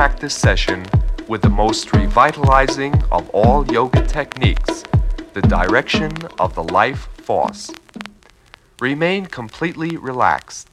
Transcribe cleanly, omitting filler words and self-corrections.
practice session with the most revitalizing of all yoga techniques, the direction of the life force. Remain completely relaxed.